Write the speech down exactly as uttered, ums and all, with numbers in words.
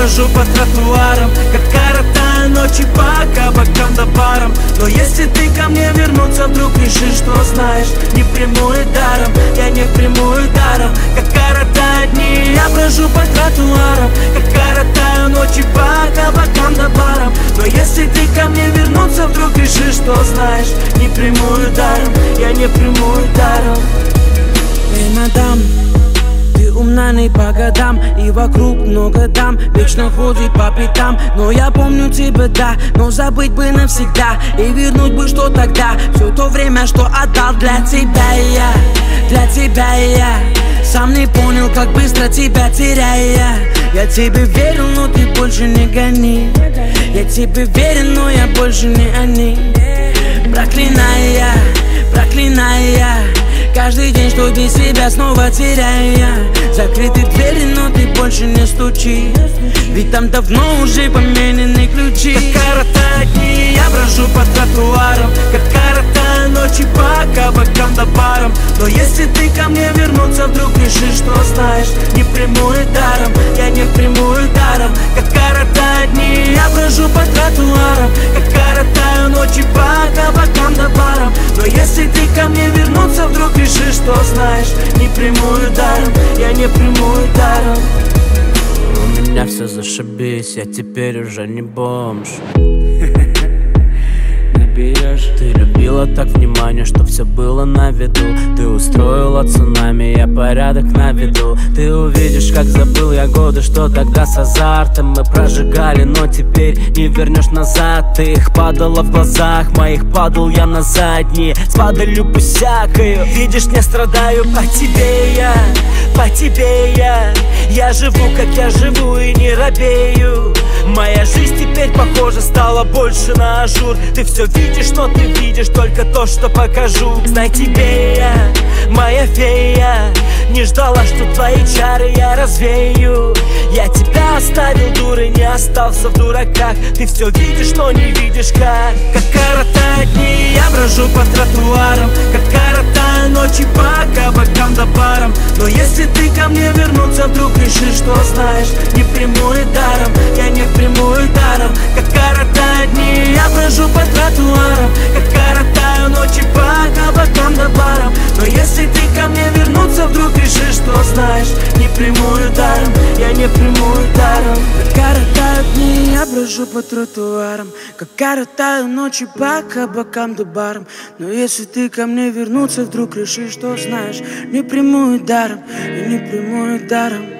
брожу по тротуарам, как коротаю ночи по кабакам да барам. Но если ты ко мне вернуться вдруг решишь, что знаешь, не приму и даром, я не приму и даром. Как коротаю дни, я брожу по тротуарам, как коротаю ночи по кабакам да барам. Но если ты ко мне вернуться вдруг решишь, что знаешь, не приму и даром, я не приму и даром. Эй, мадам, ты умна не по годам, и вокруг много дам, вечно ходит по пятам. Но я помню тебя, да, но забыть бы навсегда, и вернуть бы, что тогда, все то время, что отдал для тебя я, для тебя я. Сам не понял, как быстро тебя теряя. Я тебе верил, но ты больше не гони. Я тебе верен, но я больше не они. Проклиная, проклиная каждый день, что без себя снова теряя. Закрыты двери, но ты больше не стучи, ведь там давно уже поменены ключи. Как коротают дни, я брожу по тротуарам, как коротаю ночи по кабакам да барам. Но если ты ко мне вернуться вдруг решишь, что знаешь, не приму и даром, я не приму и даром. Как коротают дни, я брожу по тротуарам, как коротаю ночи по кабакам да барам. Но если ты ко мне вернуться вдруг решишь, что знаешь, не приму и даром, я не приму и даром. У меня все зашибись, я теперь уже не бомж. Ты любила так внимание, что все было на виду. Ты устроила цунами, я порядок наведу. Ты увидишь, как забыл я годы, что тогда с азартом мы прожигали, но теперь не вернешь назад. Ты их падала в глазах моих, падал я на задние, с падалью посякаю. Видишь, не страдаю по тебе я, по тебе я. Я живу, как я живу, и не робею. Моя жизнь теперь, похоже, стала больше на ажур. Ты все видишь, но ты видишь только то, что покажу. Знай, тебе я, моя фея, не ждала, что твои чары я развею. Я тебя оставил, дурой, не остался в дураках. Ты все видишь, но не видишь как. Как коротают дни, я брожу по тротуарам, как коротаю ночи по кабакам да барам. Но если ты ко мне вернуться вдруг решишь, что знаешь, не приму и даром, я не приму и даром. Как коротают дни, я брожу по тротуарам, как коротаю ночи по кабакам да барам. Но если ты ко мне вернуться вдруг решишь, что знаешь, не приму и даром, я не приму и даром. Как коротают дни, я брожу по тротуарам, как коротаю ночи по кабакам да барам. Но если ты ко мне вернуться вдруг решишь, что знаешь, не приму и даром, я не приму и даром.